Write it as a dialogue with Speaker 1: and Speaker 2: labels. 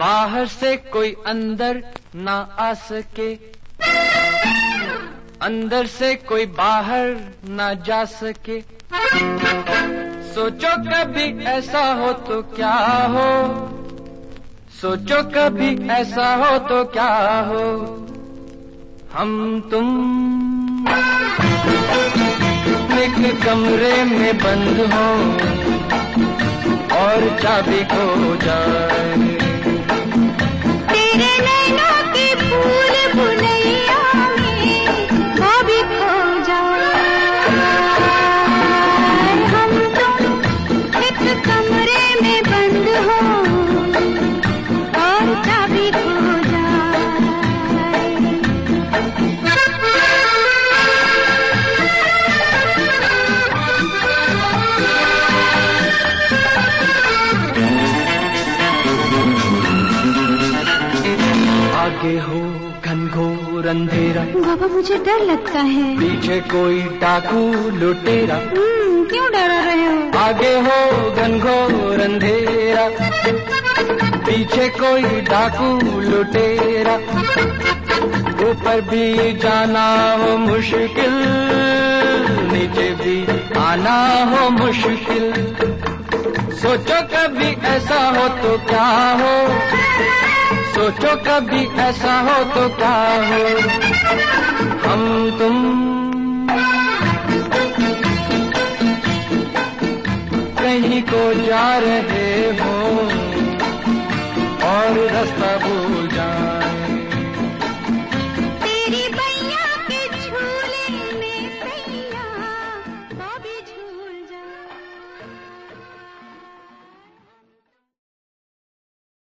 Speaker 1: बाहर से कोई अंदर ना आ सके, अंदर से कोई बाहर ना जा सके। सोचो कभी ऐसा हो तो क्या हो, सोचो कभी ऐसा हो तो क्या हो। हम तुम एक कमरे में बंद हो और चाबी खो जाए।
Speaker 2: तेरे नैनों की फूल बुनैया में वो भी खो जाए। हम तुम एक कमरे में बंद हो और चाबी खो जाए।
Speaker 1: आगे हो घनघोर अंधेरा,
Speaker 2: बाबा मुझे डर लगता है।
Speaker 1: पीछे कोई डाकू लुटेरा,
Speaker 2: क्यों डरा रहे हो?
Speaker 1: आगे हो घनघोर अंधेरा, पीछे कोई डाकू लुटेरा। ऊपर भी जाना हो मुश्किल, नीचे भी आना हो मुश्किल। सोचो कभी ऐसा हो तो क्या हो, सोचो कभी ऐसा हो तो क्या हो। हम तुम कहीं को जा रहे हो और रास्ता भूल